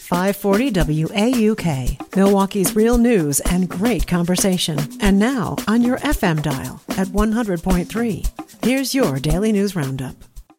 540 WAUK, Milwaukee's real news and great conversation. And now on your FM dial at 100.3. Here's your Daily News Roundup.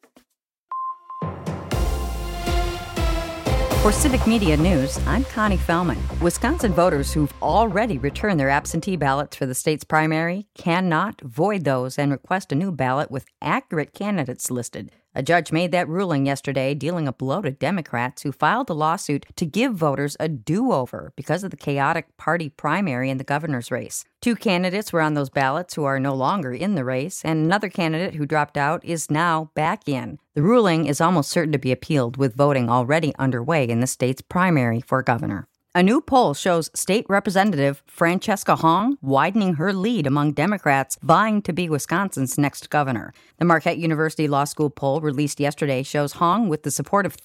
For Civic Media News, I'm Connie Fellman. Wisconsin voters who've already returned their absentee ballots for the state's primary cannot void those and request a new ballot with accurate candidates listed. A judge made that ruling yesterday, dealing a blow to Democrats who filed a lawsuit to give voters a do-over because of the chaotic party primary in the governor's race. 2 candidates were on those ballots who are no longer in the race, and another candidate who dropped out is now back in. The ruling is almost certain to be appealed, with voting already underway in the state's primary for governor. A new poll shows State Representative Francesca Hong widening her lead among Democrats vying to be Wisconsin's next governor. The Marquette University Law School poll released yesterday shows Hong with the support of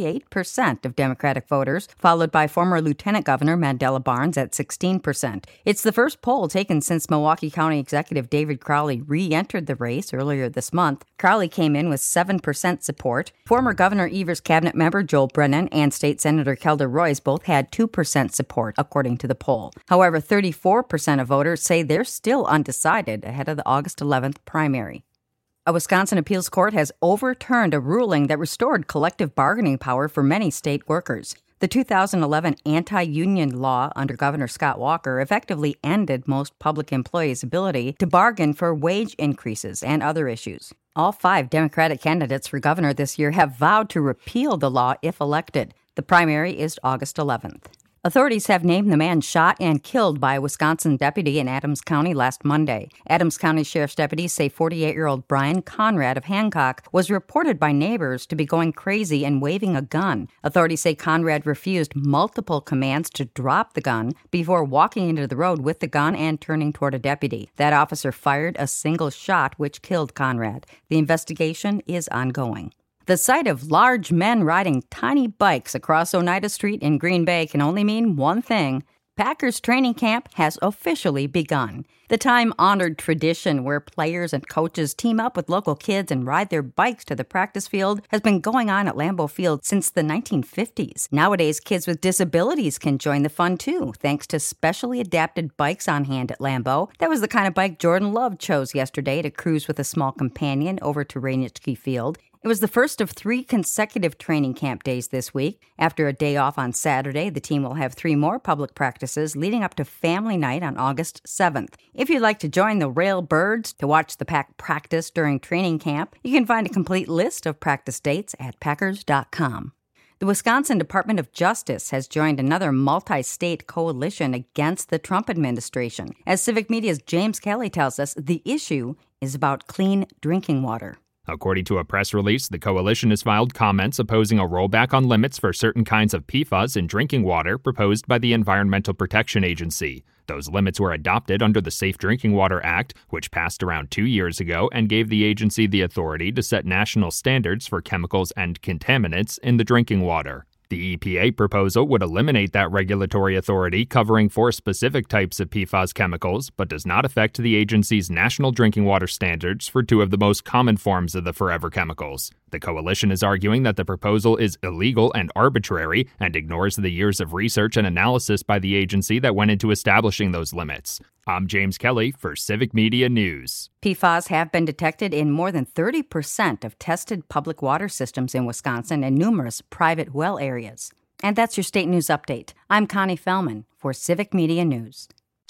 38% of Democratic voters, followed by former Lieutenant Governor Mandela Barnes at 16%. It's the first poll taken since Milwaukee County Executive David Crowley re-entered the race earlier this month. Crowley came in with 7% support. Former Governor Evers cabinet member Joel Brennan and State Senator Kelda Roys both had 2% support, according to the poll. However, 34% of voters say they're still undecided ahead of the August 11th primary. A Wisconsin appeals court has overturned a ruling that restored collective bargaining power for many state workers. The 2011 anti-union law under Governor Scott Walker effectively ended most public employees' ability to bargain for wage increases and other issues. All 5 Democratic candidates for governor this year have vowed to repeal the law if elected. The primary is August 11th. Authorities have named the man shot and killed by a Wisconsin deputy in Adams County last Monday. Adams County Sheriff's deputies say 48-year-old Brian Conrad of Hancock was reported by neighbors to be going crazy and waving a gun. Authorities say Conrad refused multiple commands to drop the gun before walking into the road with the gun and turning toward a deputy. That officer fired a single shot, which killed Conrad. The investigation is ongoing. The sight of large men riding tiny bikes across Oneida Street in Green Bay can only mean one thing. Packers training camp has officially begun. The time-honored tradition where players and coaches team up with local kids and ride their bikes to the practice field has been going on at Lambeau Field since the 1950s. Nowadays, kids with disabilities can join the fun too, thanks to specially adapted bikes on hand at Lambeau. That was the kind of bike Jordan Love chose yesterday to cruise with a small companion over to Rainitzky Field. It was the first of 3 consecutive training camp days this week. After a day off on Saturday, the team will have 3 more public practices leading up to Family Night on August 7th. If you'd like to join the Railbirds to watch the Pack practice during training camp, you can find a complete list of practice dates at Packers.com. The Wisconsin Department of Justice has joined another multi-state coalition against the Trump administration. As Civic Media's James Kelly tells us, the issue is about clean drinking water. According to a press release, the coalition has filed comments opposing a rollback on limits for certain kinds of PFAS in drinking water proposed by the Environmental Protection Agency. Those limits were adopted under the Safe Drinking Water Act, which passed around 2 years ago and gave the agency the authority to set national standards for chemicals and contaminants in the drinking water. The EPA proposal would eliminate that regulatory authority covering 4 specific types of PFAS chemicals, but does not affect the agency's national drinking water standards for 2 of the most common forms of the forever chemicals. The coalition is arguing that the proposal is illegal and arbitrary and ignores the years of research and analysis by the agency that went into establishing those limits. I'm James Kelly for Civic Media News. PFAS have been detected in more than 30% of tested public water systems in Wisconsin and numerous private well areas. And that's your state news update. I'm Connie Fellman for Civic Media News.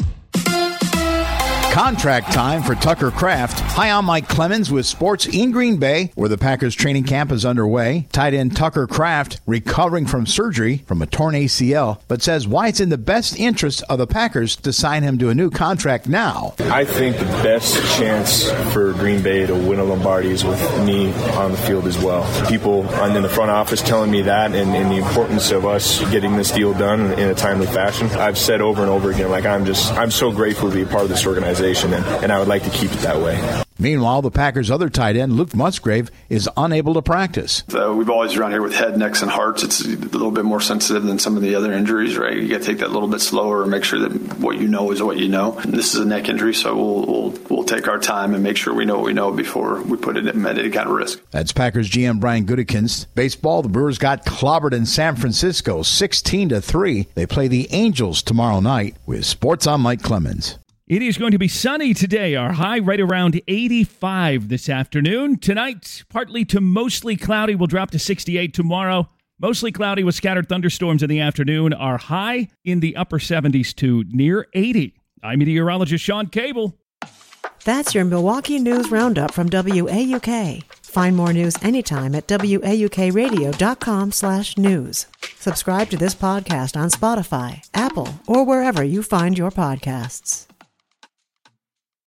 Contract time for Tucker Kraft. Hi, I'm Mike Clemens with sports in Green Bay, where the Packers training camp is underway. Tight end Tucker Kraft recovering from surgery from a torn ACL, but says why it's in the best interest of the Packers to sign him to a new contract now. I think the best chance for Green Bay to win a Lombardi is with me on the field as well. People in the front office telling me that and the importance of us getting this deal done in a timely fashion. I've said over and over again, I'm so grateful to be a part of this organization. And I would like to keep it that way. Meanwhile, the Packers' other tight end, Luke Musgrave, is unable to practice. We've always around here with head, necks, and hearts. It's a little bit more sensitive than some of the other injuries, right? You got to take that a little bit slower and make sure that what you know is what you know. And this is a neck injury, so we'll take our time and make sure we know what we know before we put it at any kind of risk. That's Packers GM Brian Gutekunst. Baseball, the Brewers got clobbered in San Francisco 16-3. They play the Angels tomorrow night. With Sports, I'm Mike Clemens. It is going to be sunny today. Our high right around 85 this afternoon. Tonight, partly to mostly cloudy. We'll drop to 68 tomorrow. Mostly cloudy with scattered thunderstorms in the afternoon. Our high in the upper 70s to near 80. I'm meteorologist Sean Cable. That's your Milwaukee News Roundup from WAUK. Find more news anytime at WAUKradio.com/news. Subscribe to this podcast on Spotify, Apple, or wherever you find your podcasts.